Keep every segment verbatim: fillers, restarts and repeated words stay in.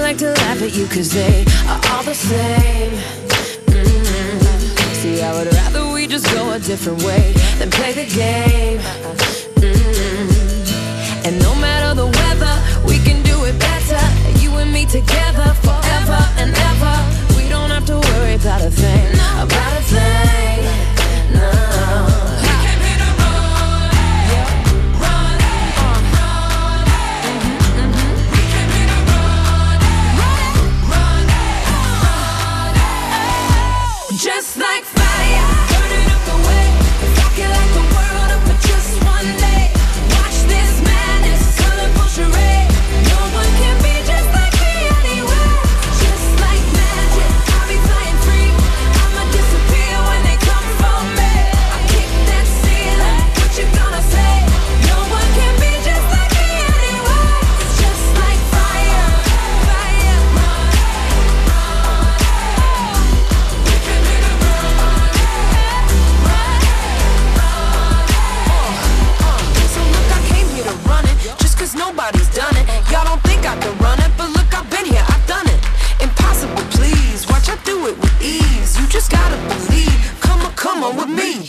like to laugh at you cause they are all the same. Mm-hmm. See, I would rather we just go a different way than play the game. Mm-hmm. And no matter the weather, we can do it better. You and me together forever and ever. We don't have to worry about a thing, about a thing, no. Just like fire, burning up the way. If I could light the world up for just one day, watch this madness, colorful charade. No one can be just like me anyway. Just like magic, I'll be flying free. I'ma disappear when they come for me. I kick that ceiling, what you gonna say? No one can be just like me anyway. Just like fire, fire, run, run. We can be the nobody's done it. Y'all don't think I can run it, but look, I've been here, I've done it. Impossible, please. Watch I do it with ease. You just gotta believe. Come on, come on with me.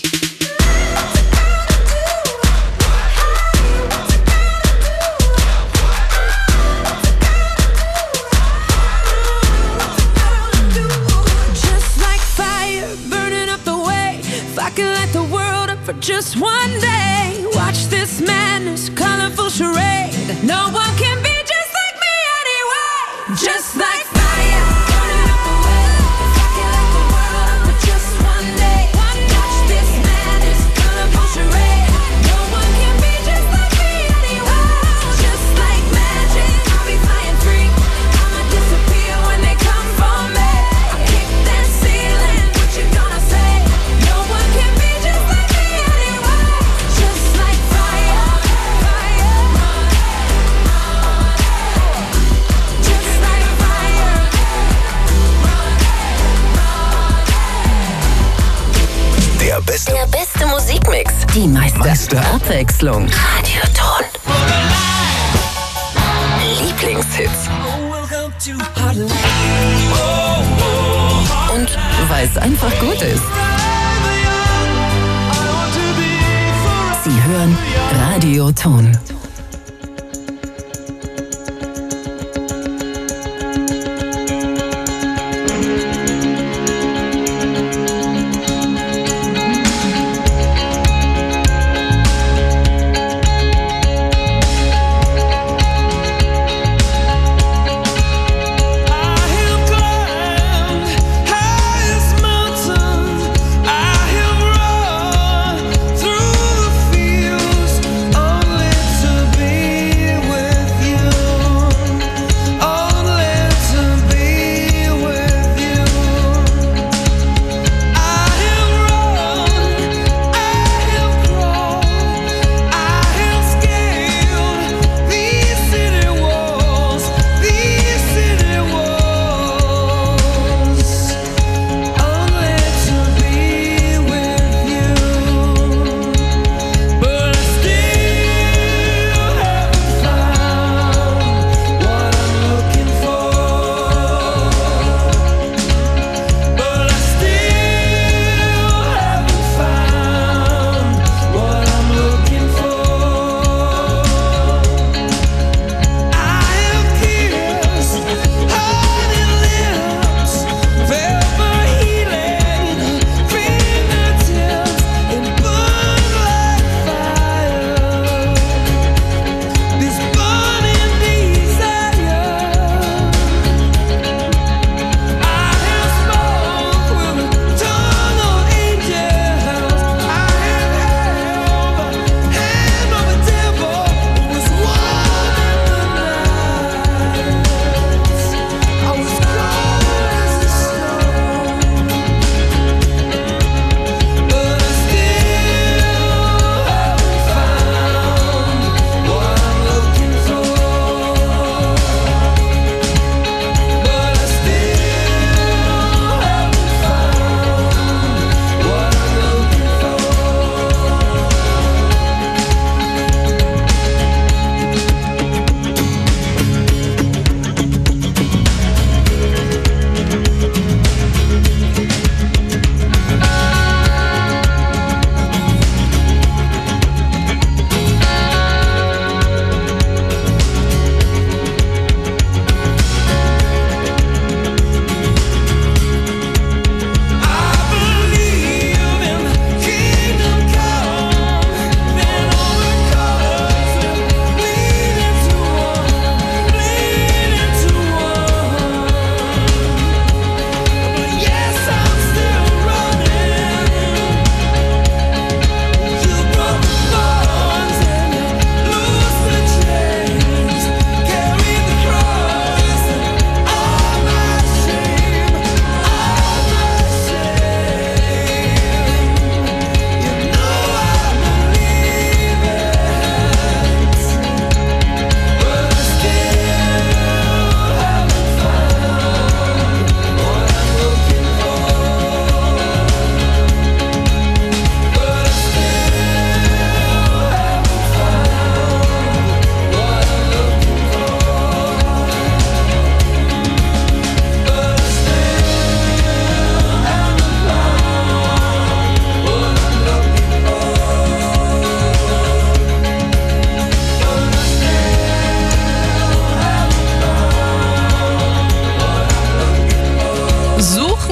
Just like fire, burning up the way. If I could light the world up for just one day, watch this madness, colorful charade. No one can be just like me anyway. Just like fire, burning up the way. If I could light the world up for just one day, watch this madness, colorful charade. No one can be just like me anyway. Just like magic, I'll be flying free. I'ma disappear when they come for me. I kick that ceiling, what you gonna say? No one can be just like me anyway. Just like fire, fire, run, run. Just like fire, run, run. Der beste, Der beste Musikmix. Die meiste, meiste Abwechslung. Radioton. Lieblingshits. Und weil es einfach gut ist. Sie hören Radioton. Through the fields, only to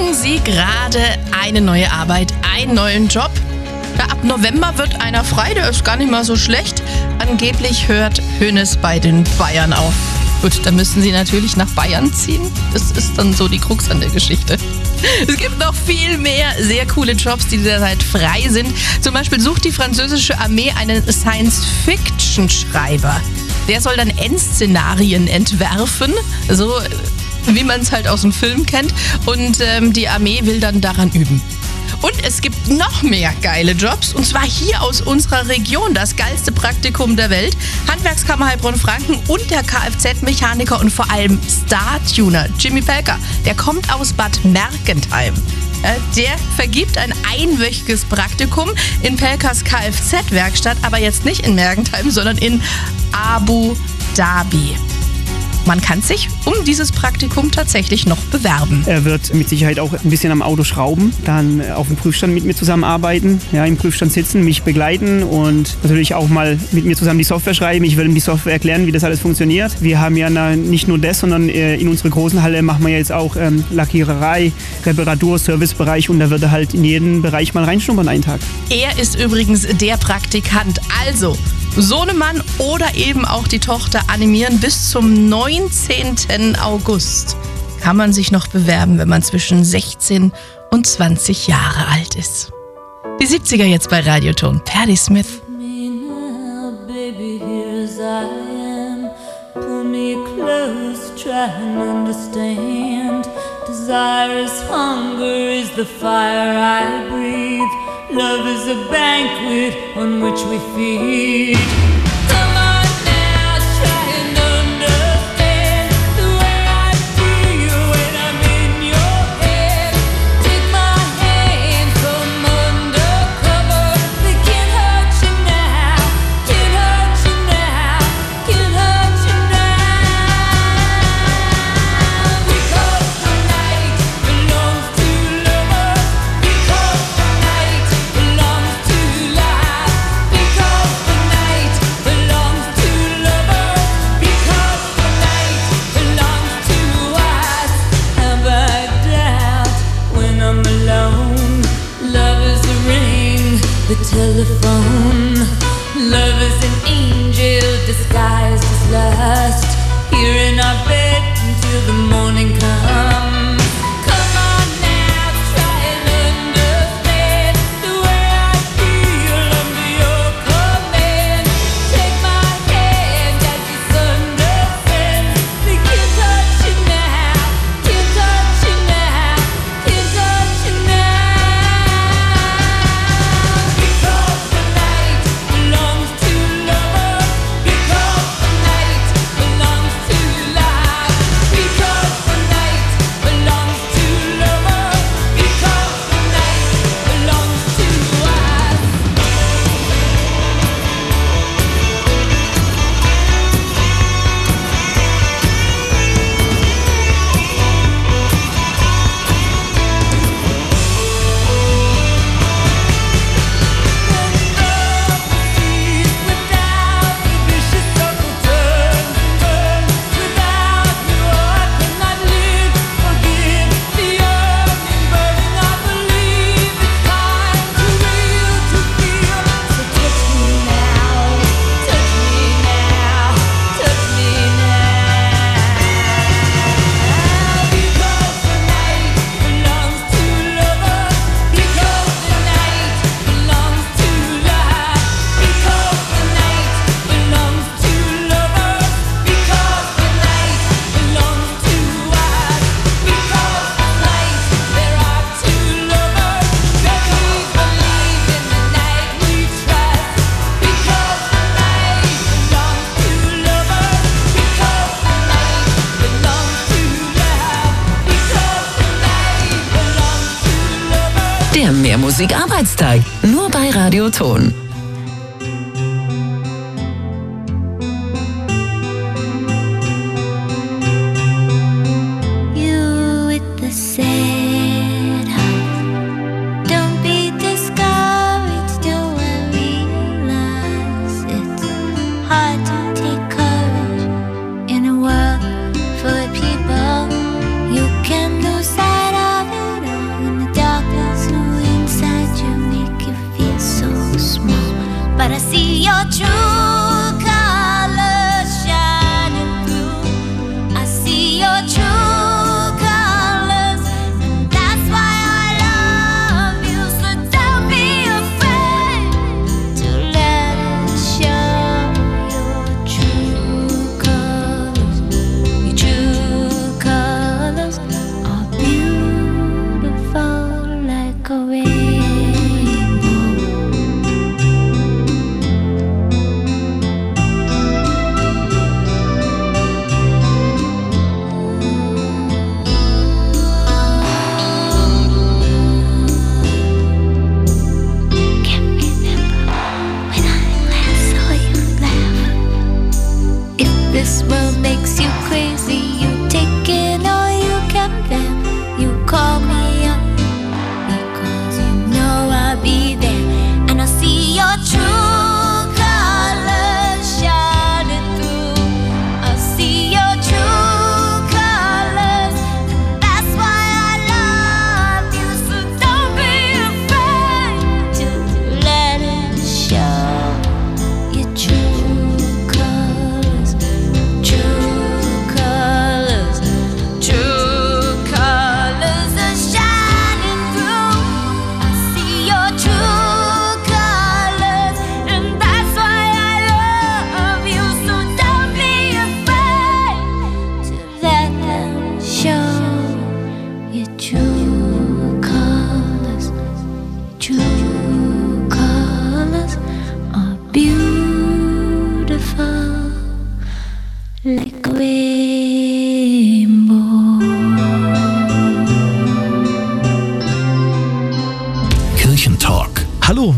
Suchen Sie gerade eine neue Arbeit, einen neuen Job? Ja, ab November wird einer frei, der ist gar nicht mal so schlecht. Angeblich hört Hönes bei den Bayern auf. Gut, dann müssen Sie natürlich nach Bayern ziehen. Das ist dann so die Krux an der Geschichte. Es gibt noch viel mehr sehr coole Jobs, die derzeit frei sind. Zum Beispiel sucht die französische Armee einen Science-Fiction-Schreiber. Der soll dann Endszenarien entwerfen, so wie man es halt aus dem Film kennt. Und ähm, die Armee will dann daran üben. Und es gibt noch mehr geile Jobs, und zwar hier aus unserer Region. Das geilste Praktikum der Welt. Handwerkskammer Heilbronn-Franken und der Kfz-Mechaniker und vor allem Star-Tuner Jimmy Pelker, der kommt aus Bad Mergentheim. Der vergibt ein einwöchiges Praktikum in Pelkers Kfz-Werkstatt, aber jetzt nicht in Mergentheim, sondern in Abu Dhabi. Man kann sich um dieses Praktikum tatsächlich noch bewerben. Er wird mit Sicherheit auch ein bisschen am Auto schrauben, dann auf dem Prüfstand mit mir zusammenarbeiten, ja, im Prüfstand sitzen, mich begleiten und natürlich auch mal mit mir zusammen die Software schreiben. Ich will ihm die Software erklären, wie das alles funktioniert. Wir haben ja nicht nur das, sondern in unserer großen Halle machen wir jetzt auch ähm, Lackiererei, Reparatur, Servicebereich, und da wird er halt in jeden Bereich mal reinschnuppern einen Tag. Er ist übrigens der Praktikant. Also Sohnemann oder eben auch die Tochter animieren. Bis zum neunzehnten August kann man sich noch bewerben, wenn man zwischen sechzehn und zwanzig Jahre alt ist. Die siebziger jetzt bei Radioton. Patti Smith. Love is a banquet on which we feed. Come on now, try and understand the way I feel when I'm in your head. Take my hand from undercover. They can't hurt you now, can't hurt you now, can't hurt you now. Because the night belongs to lovers. Because the night belongs to life, because the night belongs to lovers, because the night belongs to us. Have I doubt when I'm alone? Love is a ring, the telephone. Love is an angel disguised as lust, here in our bed until the morning comes. Come on now, try and understand the way I feel under your command. Take my hand as the sun descends. They can't touch you now, can't touch you now, can't touch you now. Because the night belongs to lovers, because the night belongs to life, because the night belongs to lovers, because the night belongs to us. Without the vicious circle turns and burns. Without you, I cannot live. Forgive the yearning, burning. I believe it's time to real to feel. So touch me now, touch me now, touch me now. Because the night belongs to lovers, because the night belongs to life, because the night belongs to lovers, because the night belongs to us, because tonight there are two lovers that we believe in, the night we trust, because the night belongs to lovers, because the night belongs to love, because the night belongs to lovers. Der Mehrmusik-Arbeitstag. Nur bei Radioton. You with the sad heart. Don't be discouraged, do I realize it's hard to take courage in a world full of people. You can lose sight of it all.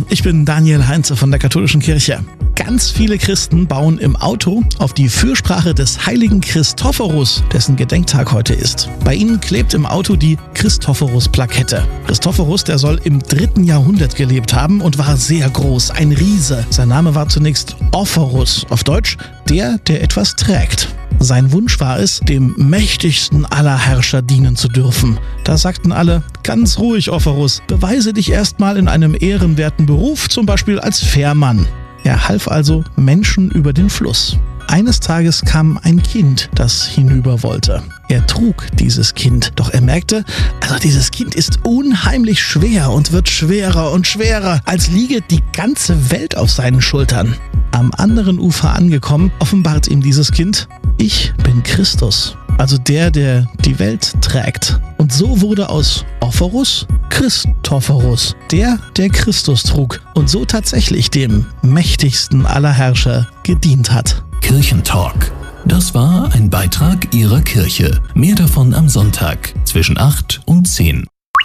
ich bin Daniel Heinze von der Katholischen Kirche. Ganz viele Christen bauen im Auto auf die Fürsprache des heiligen Christophorus, dessen Gedenktag heute ist. Bei ihnen klebt im Auto die Christophorus-Plakette. Christophorus, der soll im dritten Jahrhundert gelebt haben und war sehr groß, ein Riese. Sein Name war zunächst Ophorus, auf Deutsch der, der etwas trägt. Sein Wunsch war es, dem mächtigsten aller Herrscher dienen zu dürfen. Da sagten alle, ganz ruhig, Ophorus, beweise dich erstmal in einem ehrenwerten Beruf, zum Beispiel als Fährmann. Er half also Menschen über den Fluss. Eines Tages kam ein Kind, das hinüber wollte. Er trug dieses Kind, doch er merkte, also dieses Kind ist unheimlich schwer und wird schwerer und schwerer, als liege die ganze Welt auf seinen Schultern. Am anderen Ufer angekommen, offenbart ihm dieses Kind, ich bin Christus, also der, der die Welt trägt. Und so wurde aus Ophorus Christophorus, der, der Christus trug und so tatsächlich dem mächtigsten aller Herrscher gedient hat. Kirchentalk. Das war ein Beitrag Ihrer Kirche. Mehr davon am Sonntag zwischen acht und zehn.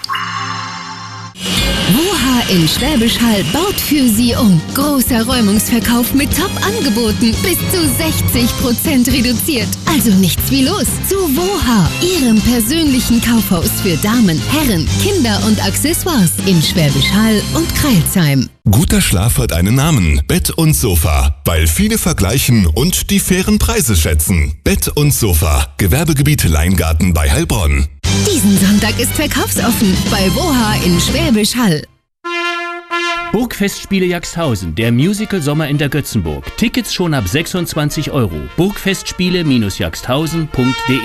WOHA in Schwäbisch Hall baut für Sie um. Großer Räumungsverkauf mit Top-Angeboten. Bis zu sechzig Prozent reduziert. Also nichts wie los. Zu WOHA, Ihrem persönlichen Kaufhaus für Damen, Herren, Kinder und Accessoires in Schwäbisch Hall und Crailsheim. Guter Schlaf hat einen Namen. Bett und Sofa. Weil viele vergleichen und die fairen Preise schätzen. Bett und Sofa. Gewerbegebiet Leingarten bei Heilbronn. Diesen Sonntag ist verkaufsoffen bei WOHA in Schwäbisch Hall. Burgfestspiele Jagsthausen, der Musical Sommer in der Götzenburg. Tickets schon ab sechsundzwanzig Euro. burgfestspiele jagsthausen punkt de.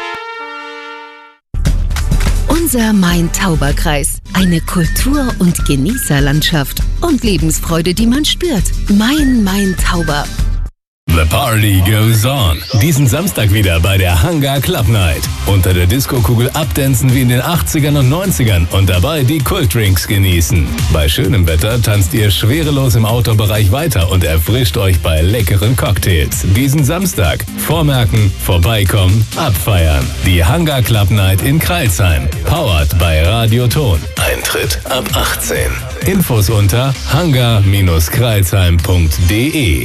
Unser Main-Tauber-Kreis. Eine Kultur- und Genießerlandschaft. Und Lebensfreude, die man spürt. Main-Main-Tauber. The party goes on. Diesen Samstag wieder bei der Hangar Club Night. Unter der Disco-Kugel abdancen wie in den achtzigern und neunzigern und dabei die Kultdrinks genießen. Bei schönem Wetter tanzt ihr schwerelos im Outdoor-Bereich weiter und erfrischt euch bei leckeren Cocktails. Diesen Samstag vormerken, vorbeikommen, abfeiern. Die Hangar Club Night in Crailsheim. Powered bei Radio Ton. Eintritt ab achtzehn. Infos unter hangar crailsheim punkt de.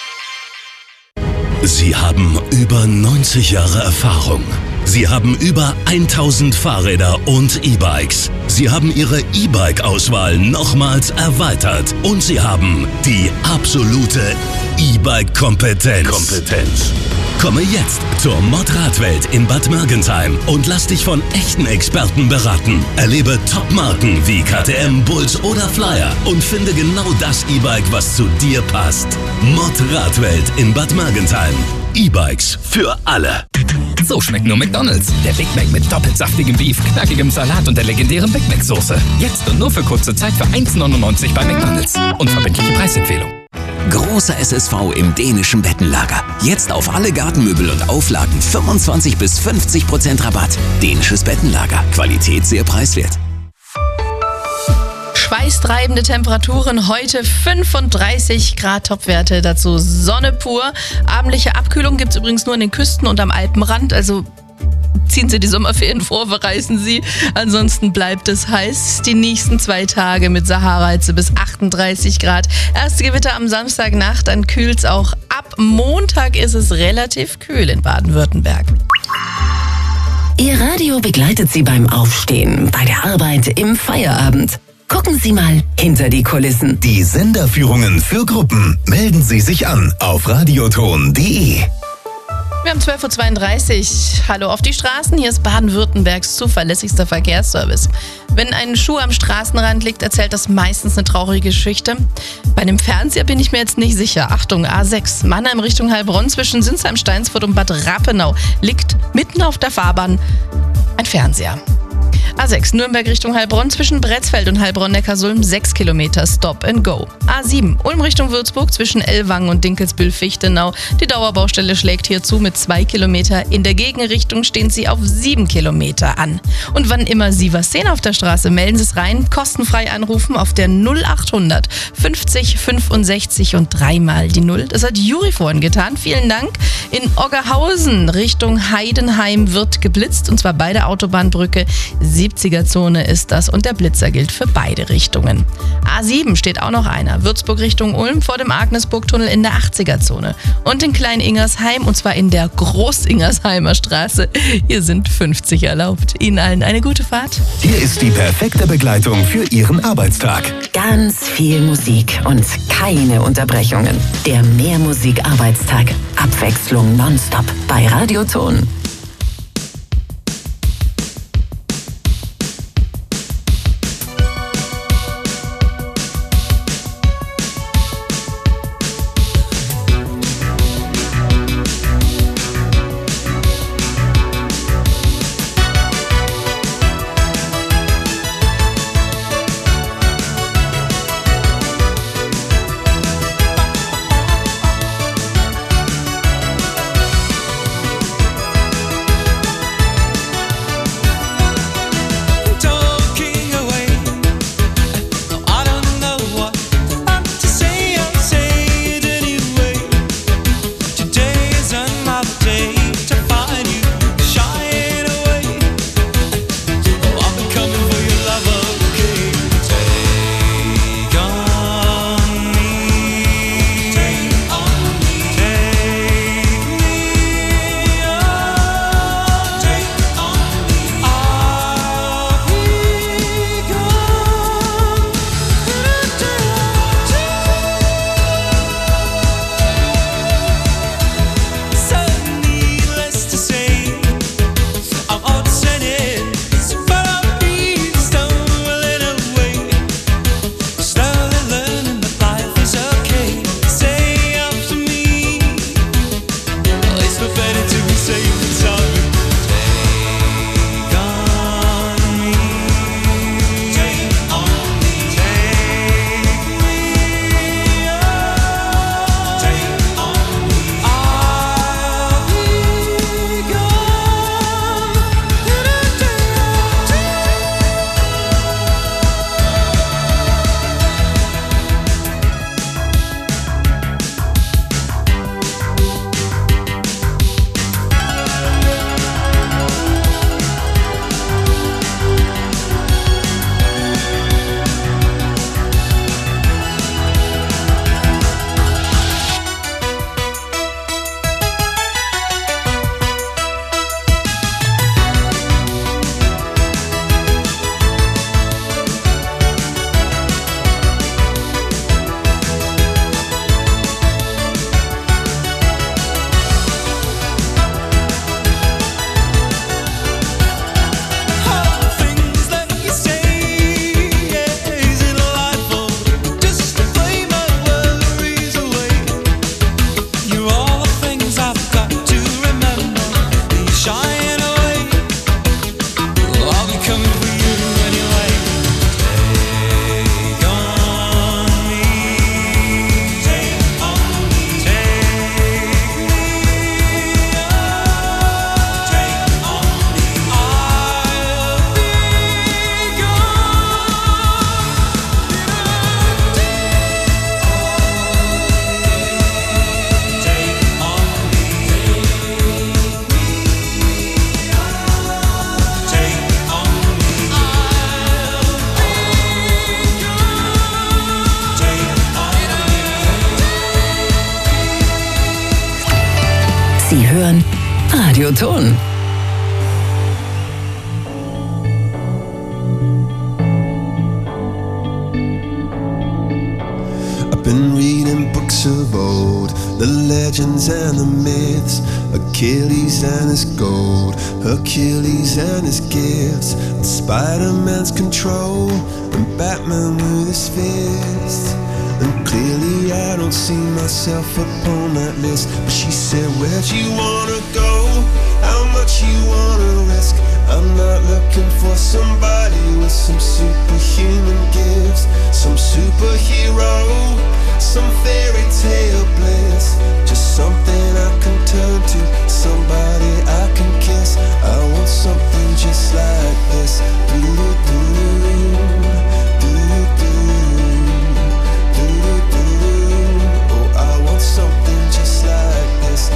Sie haben über neunzig Jahre Erfahrung. Sie haben über tausend Fahrräder und E-Bikes. Sie haben Ihre E-Bike-Auswahl nochmals erweitert. Und Sie haben die absolute E-Bike-Kompetenz. Kompetenz. Komme jetzt zur Mod-Radwelt in Bad Mergentheim und lass dich von echten Experten beraten. Erlebe Top-Marken wie K T M, Bulls oder Flyer und finde genau das E-Bike, was zu dir passt. Mod-Radwelt in Bad Mergentheim. E-Bikes für alle. So schmeckt nur McDonald's. Der Big Mac mit doppelt saftigem Beef, knackigem Salat und der legendären Big Mac Soße. Jetzt und nur für kurze Zeit für eins neunundneunzig bei McDonald's. Unverbindliche Preisempfehlung. Großer S S V im dänischen Bettenlager. Jetzt auf alle Gartenmöbel und Auflagen fünfundzwanzig bis fünfzig Prozent Rabatt. Dänisches Bettenlager. Qualität sehr preiswert. Schweißtreibende Temperaturen, heute fünfunddreißig Grad Topwerte, dazu Sonne pur. Abendliche Abkühlung gibt es übrigens nur an den Küsten und am Alpenrand, also ziehen Sie die Sommerferien vor, verreisen Sie. Ansonsten bleibt es heiß. Die nächsten zwei Tage mit Sahara-Hitze bis achtunddreißig Grad. Erste Gewitter am Samstagnacht, dann kühlt es auch ab. Montag ist es relativ kühl in Baden-Württemberg. Ihr Radio begleitet Sie beim Aufstehen, bei der Arbeit, im Feierabend. Gucken Sie mal hinter die Kulissen. Die Senderführungen für Gruppen. Melden Sie sich an auf radioton punkt de. Wir haben zwölf Uhr zweiunddreißig. Hallo auf die Straßen. Hier ist Baden-Württembergs zuverlässigster Verkehrsservice. Wenn ein Schuh am Straßenrand liegt, erzählt das meistens eine traurige Geschichte. Bei einem Fernseher bin ich mir jetzt nicht sicher. Achtung, A sechs, Mannheim Richtung Heilbronn zwischen Sinsheim, Steinsfurt und Bad Rappenau liegt mitten auf der Fahrbahn ein Fernseher. A sechs, Nürnberg Richtung Heilbronn zwischen Bretzfeld und Heilbronn-Neckarsulm sechs Kilometer Stop and Go. A sieben, Ulm Richtung Würzburg zwischen Ellwangen und Dinkelsbühl-Fichtenau. Die Dauerbaustelle schlägt hier zu mit zwei Kilometer. In der Gegenrichtung stehen Sie auf sieben Kilometer an. Und wann immer Sie was sehen auf der Straße, melden Sie es rein, kostenfrei anrufen auf der null achthundert fünfzig fünfundsechzig und dreimal die Null. Das hat Juri vorhin getan. Vielen Dank. In Oggerhausen Richtung Heidenheim wird geblitzt und zwar bei der Autobahnbrücke siebziger-Zone ist das und der Blitzer gilt für beide Richtungen. A sieben steht auch noch einer, Würzburg Richtung Ulm vor dem Agnesburg-Tunnel in der achtziger-Zone. Und in Klein-Ingersheim, und zwar in der Groß-Ingersheimer Straße. Hier sind fünfzig erlaubt. Ihnen allen eine gute Fahrt. Hier ist die perfekte Begleitung für Ihren Arbeitstag. Ganz viel Musik und keine Unterbrechungen. Der Mehrmusik-Arbeitstag. Abwechslung nonstop bei Radioton. Sie hören Radioton. I've been reading books of old, the legends and the myths, Achilles and his gold, Hercules and his gifts, and Spider-Man's control, and Batman with his fists. And clearly I don't see myself upon that list. But she said, where'd you wanna go? How much you wanna risk? I'm not looking for somebody with some superhuman gifts, some superhero, some fairy tale bliss. Just something I can turn to, somebody I can kiss. I want something just like this. Do-do-do, do-do-do. Something just like this.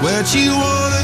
Where'd you wanna